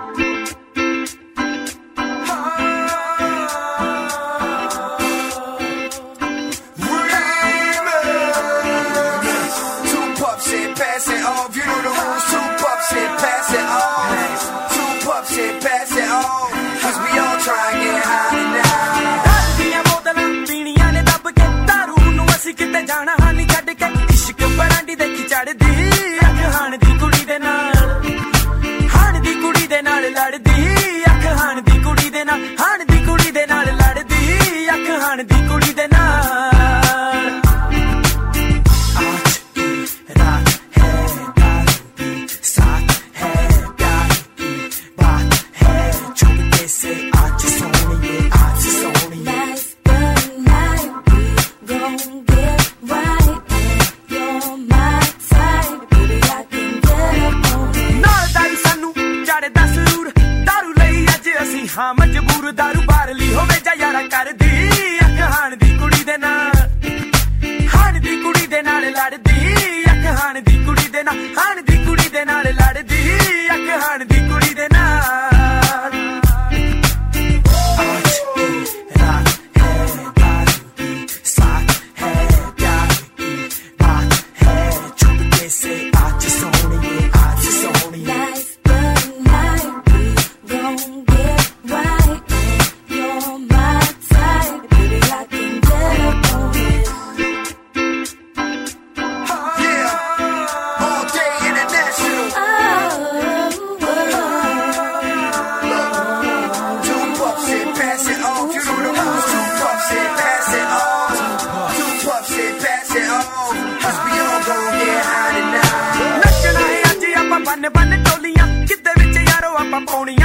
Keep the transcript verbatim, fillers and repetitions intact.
Pass it off, you know the rules. Two puffs and pass it off. Two puffs and pass it off. Cause we all try and get high tonight. दारू दियां बोतलां पीणियां ने दब के दारू नूं असीं किते जाना हानी छड्ड के इश्क बरांडी देखी चढ़दी अख हाण दी कुड़ी दे नाल हाण दी कुड़ी दे नाल लड़दी अख हाण दी कुड़ी दे नाल हाण दी कुड़ी दे नाल लड़दी अख हाण दी कुड़ी दे नाल हाँ मजबूर दारू बार ली होवे जा यारा कर दी अख हाण दी कुड़ी दे नाल हाण दी कुड़ी दे नाल लड़दी अख हाण दी कुड़ी दे नाल हाण दी कुड़ी दे नाल लड़दी अख हाण दी कुड़ी दे नाल आज की रात है दारू की साथ है प्यार की बात है चुपके से आज सोनिए आज सोनिए बन बन टोलियां किते विच यारो आपां पौणियां